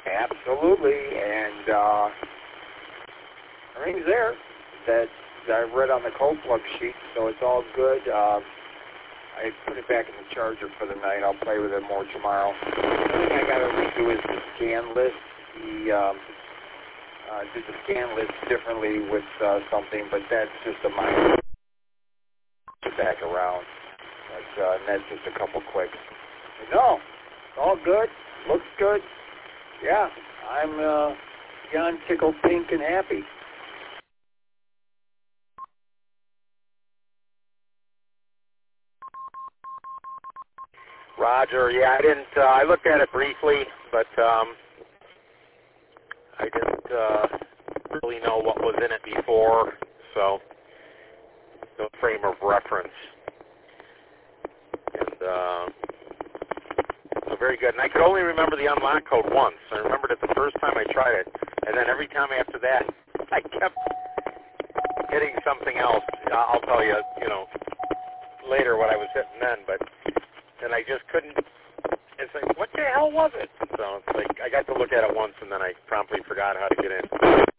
Absolutely, and everything's there that I read on the cold plug sheet, so it's all good. I put it back in the charger for the night. I'll play with it more tomorrow. The only thing I got to redo is the scan list. Did the scan list differently with something, but that's just a minor back around. But that's just a couple clicks. But no, it's all good. Looks good. Yeah, I'm beyond tickled pink and happy. Roger, yeah, I didn't. I looked at it briefly, but I didn't really know what was in it before, so no frame of reference. And so very good. And I could only remember the unlock code once. I remembered it the first time I tried it, and then every time after that, I kept hitting something else. I'll tell you, later what I was hitting then, but. And I just couldn't, it's like, what the hell was it? So it's like, I got to look at it once, and then I promptly forgot how to get in.